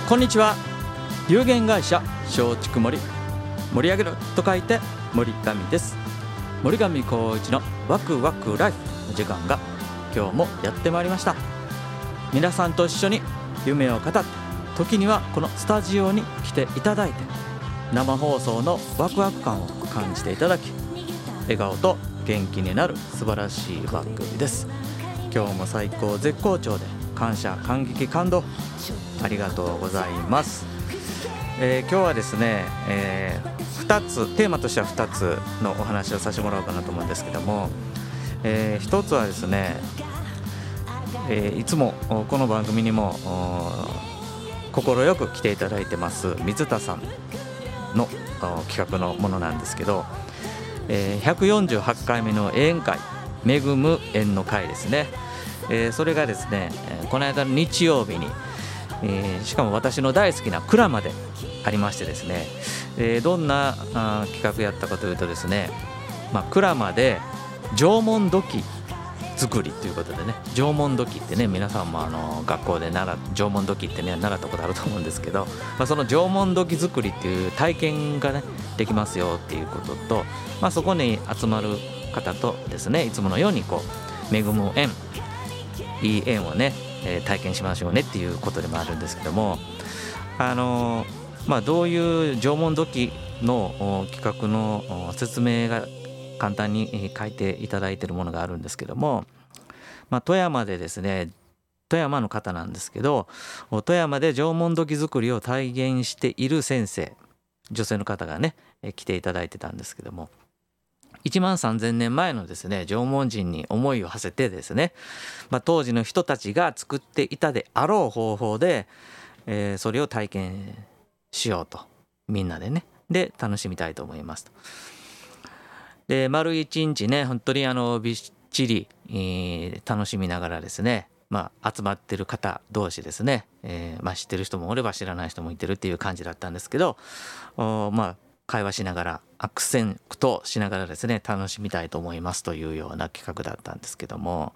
こんにちは。有限会社松竹森、盛り上げると書いて森上です。森上光一のワクワクライフの時間が今日もやってまいりました。皆さんと一緒に夢を語って、時にはこのスタジオに来ていただいて、生放送のワクワク感を感じていただき、笑顔と元気になる素晴らしい番組です。今日も最高絶好調で感謝感激感動ありがとうございます。今日はですね、2つテーマとしては2つのお話をさせてもらおうかなと思うんですけども、1つはですね、いつもこの番組にも快く来ていただいてます水田さんの企画のものなんですけど、148回目の永遠会恵む縁の会ですね。それがですね、この間の日曜日に、しかも私の大好きな蔵までありましてですね、どんな企画やったかというとですね、蔵まで縄文土器作りということでね、縄文土器ってね、皆さんも学校で縄文土器ってね習ったことあると思うんですけど、その縄文土器作りっていう体験がねできますよっていうことと、そこに集まる方とですね、いつものようにこう恵む縁、いい縁をね、体験しましょうねっていうことでもあるんですけども、どういう縄文土器の企画の説明が簡単に書いていただいているものがあるんですけども、富山でですね、富山の方なんですけど、富山で縄文土器作りを体現している先生、女性の方がね来ていただいてたんですけども、1万3000年前のですね縄文人に思いを馳せてですね、当時の人たちが作っていたであろう方法で、それを体験しようと、みんなでねで楽しみたいと思いますと。で丸一日ね本当にびっちり、楽しみながらですね、集まってる方同士ですね、知ってる人もおれば知らない人もいてるっていう感じだったんですけど、会話しながら悪戦苦闘しながらですね楽しみたいと思いますというような企画だったんですけども、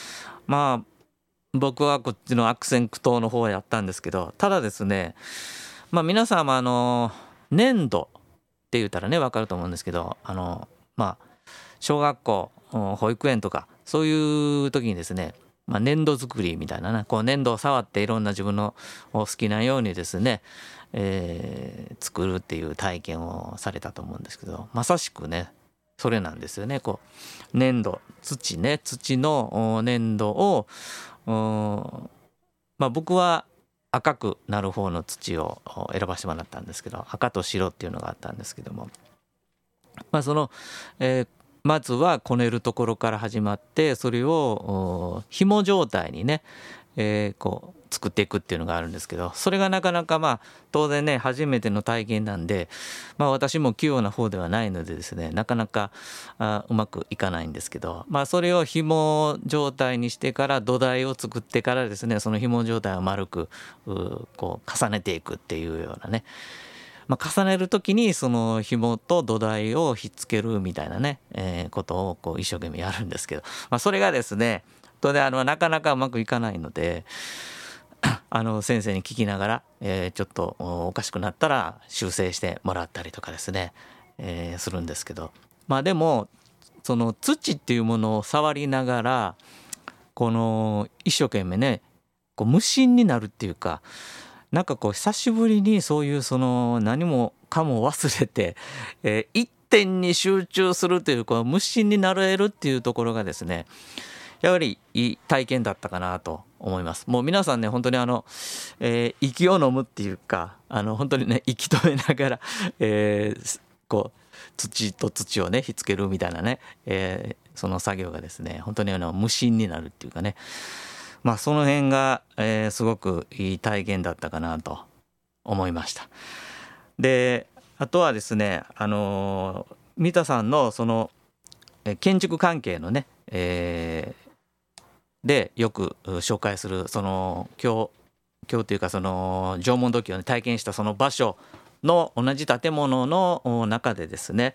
僕はこっちの悪戦苦闘の方をやったんですけど、ただですね、皆さんも粘土って言ったらね分かると思うんですけど、小学校保育園とかそういう時にですね、粘土作りみたいなね、こう粘土を触っていろんな自分の好きなようにですね、作るっていう体験をされたと思うんですけど、まさしくねそれなんですよね。こう粘土、土の粘土を僕は赤くなる方の土を選ばせてもらったんですけど、赤と白っていうのがあったんですけども、その、まずはこねるところから始まって、それを紐状態にね、こう作っていくっていうのがあるんですけど、それがなかなか当然ね初めての体験なんで、私も器用な方ではないのでですね、なかなかうまくいかないんですけど、それを紐状態にしてから土台を作ってからですね、その紐状態を丸くこう重ねていくっていうようなね、重ねる時にその紐と土台をひっつけるみたいなね、ことをこう一生懸命やるんですけど、それがですねなかなかうまくいかないので先生に聞きながら、ちょっとおかしくなったら修正してもらったりとかですね、するんですけど、でもその土っていうものを触りながらこの一生懸命ねこう無心になるっていうか、なんかこう久しぶりにそういうその何もかも忘れて、一点に集中するというこう無心になれるっていうところがですね、やはりいい体験だったかなと思います。もう皆さんね本当に息を飲むっていうか、本当にね息止めながら、こう土と土をねひっつけるみたいなね、その作業がですね本当に無心になるっていうかね、その辺が、すごくいい体験だったかなと思いました。であとはですね三田さんのその建築関係のね、でよく紹介するその今日というかその縄文土器を、ね、体験したその場所の同じ建物の中でですね、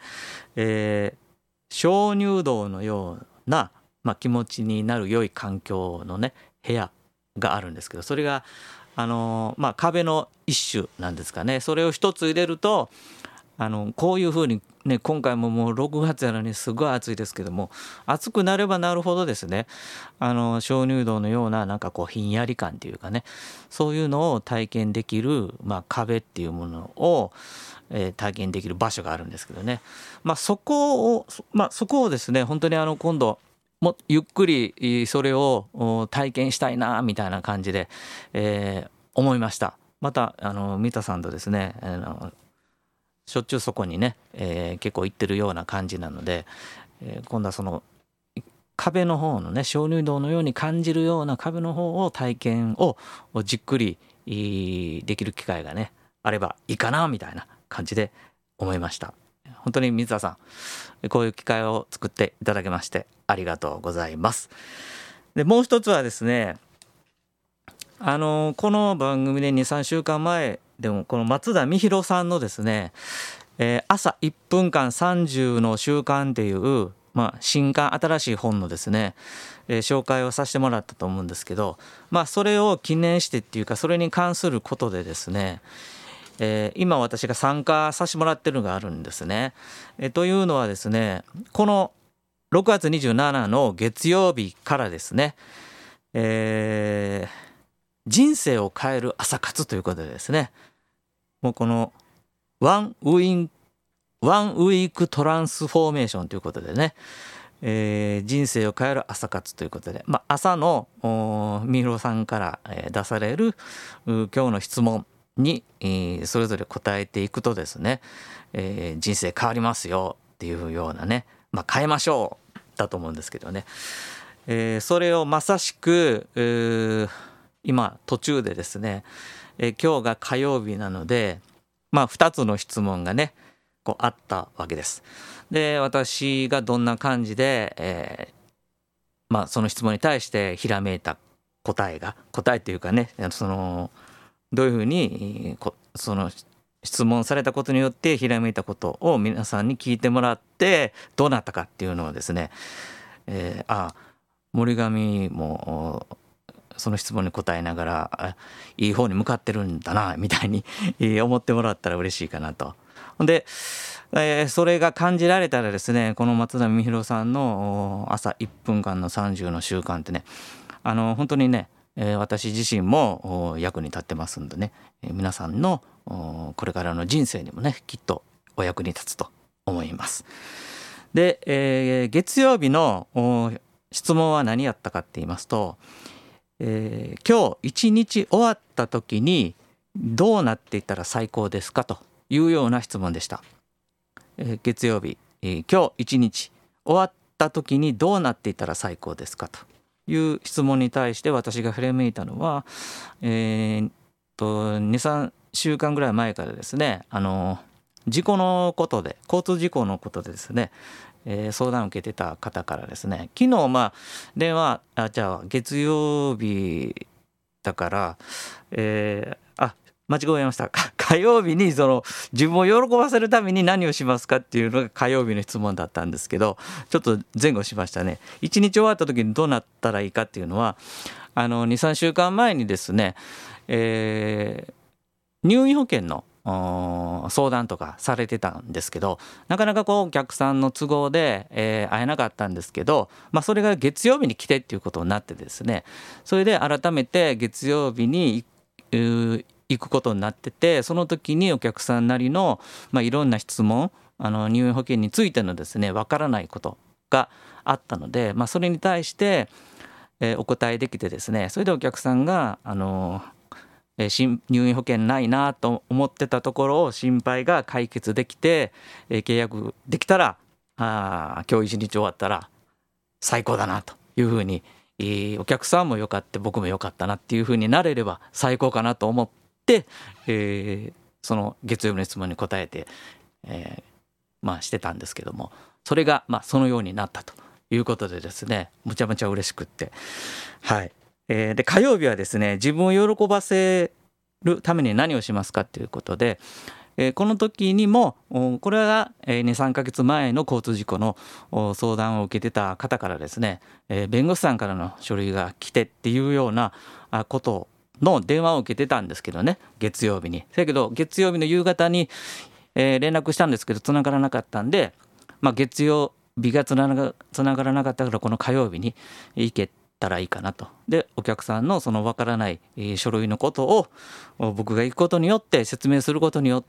鍾乳洞のような、気持ちになる良い環境のね部屋があるんですけど、それが壁の一種なんですかね。それを一つ入れるとこういうふうにね、今回ももう6月やのにすごい暑いですけども、暑くなればなるほどですね、鍾乳洞のようななんかこうひんやり感っていうかね、そういうのを体験できる、壁っていうものを、体験できる場所があるんですけどね、そこをですね、本当に今度もゆっくりそれを体験したいなみたいな感じで、思いました。また三田さんとですね、しょっちゅうそこにね、結構行ってるような感じなので、今度はその壁の方のね、鍾乳洞のように感じるような壁の方を体験をじっくりできる機会がねあればいいかなみたいな感じで思いました。本当に水田さん、こういう機会を作っていただきましてありがとうございます。でもう一つはですね、この番組で 2,3 週間前でもこの松田美弘さんのですね、朝1分間30の習慣っていう、新刊新しい本のですね、紹介をさせてもらったと思うんですけど、それを記念してっていうか、それに関することでですね、今私が参加させてもらってるのがあるんですね。というのはですね、この6月27の月曜日からですね、人生を変える朝活ということでですね、もうこのワンウィークトランスフォーメーションということでね、人生を変える朝活ということで、朝のみひろさんから出される今日の質問にそれぞれ答えていくとですね、人生変わりますよっていうようなね、変えましょうだと思うんですけどね、それをまさしく今途中でですね、今日が火曜日なので、2つの質問がねこうあったわけです。で、私がどんな感じで、その質問に対してひらめいた答えというかね、どういうふうにその質問されたことによってひらめいたことを皆さんに聞いてもらってどうなったかっていうのをですね、森上もその質問に答えながらいい方に向かってるんだなみたいに思ってもらったら嬉しいかなと。で、それが感じられたらですね、この松田美弘さんの朝1分間の30の習慣ってね、本当にね、私自身も役に立ってますんでね、皆さんのこれからの人生にもねきっとお役に立つと思います。で、月曜日の質問は何やったかって言いますと、今日一日終わった時にどうなっていったら最高ですかというような質問でした。月曜日、今日一日終わった時にどうなっていったら最高ですかという質問に対して私がひらめいたのは、2、3週間ぐらい前からですね、事故のことで、交通事故のことでですね、相談を受けてた方からですね、昨日電話じゃあ月曜日だから、間違えました火曜日にその自分を喜ばせるために何をしますかっていうのが火曜日の質問だったんですけど、ちょっと前後しましたね。一日終わった時にどうなったらいいかっていうのは、2、3週間前にですね、入院保険の相談とかされてたんですけど、なかなかお客さんの都合で、会えなかったんですけど、それが月曜日に来てっていうことになってですね、それで改めて月曜日に行くことになってて、その時にお客さんなりの、いろんな質問、入院保険についてのですねわからないことがあったので、それに対して、お答えできてですね、それでお客さんが入院保険ないなと思ってたところを心配が解決できて、契約できたら今日一日終わったら最高だなというふうに、お客さんもよかって僕もよかったなっていうふうになれれば最高かなと思って、その月曜日の質問に答えて、してたんですけども、それがそのようになったということでですね、むちゃむちゃ嬉しくって、はい。で火曜日はですね、自分を喜ばせるために何をしますかということで、この時にもこれが 2,3 ヶ月前の交通事故の相談を受けてた方からですね、弁護士さんからの書類が来てっていうようなことの電話を受けてたんですけどね、月曜日に。だけど月曜日の夕方に、連絡したんですけど繋がらなかったんで、月曜日が繋がらなかったから、この火曜日に行けたらいいかなと。でお客さんのそのわからない、書類のことを僕が行くことによって、説明することによって、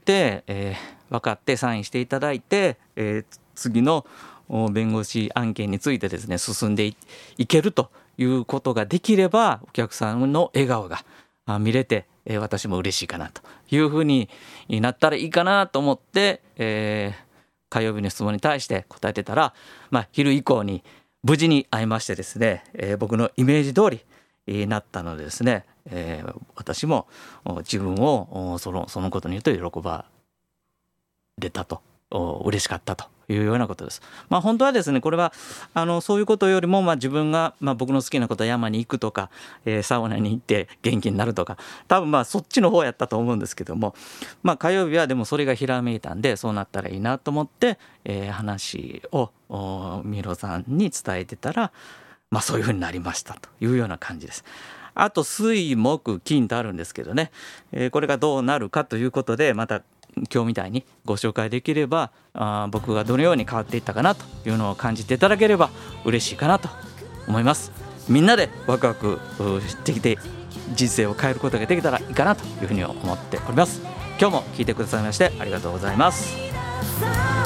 分かってサインしていただいて、次の弁護士案件についてですね、進んで いけるということができれば、お客さんの笑顔が見れて、私も嬉しいかなというふうになったらいいかなと思って、火曜日の質問に対して答えてたら、昼以降に無事に会いましてですね、僕のイメージ通りになったのでですね、私も自分をそのことによって喜ばれたと、嬉しかったというようなことです。本当はですね、これはそういうことよりも、自分が、僕の好きなことは山に行くとか、サウナに行って元気になるとか、多分そっちの方やったと思うんですけども、火曜日はでもそれがひらめいたんで、そうなったらいいなと思って、話を三浦さんに伝えてたら、そういうふうになりましたというような感じです。あと水木金とあるんですけどね、これがどうなるかということで、また今日みたいにご紹介できれば、僕がどのように変わっていったかなというのを感じていただければ嬉しいかなと思います。みんなでワクワクできて人生を変えることができたらいいかなというふうに思っております。今日も聞いてくださいましてありがとうございます。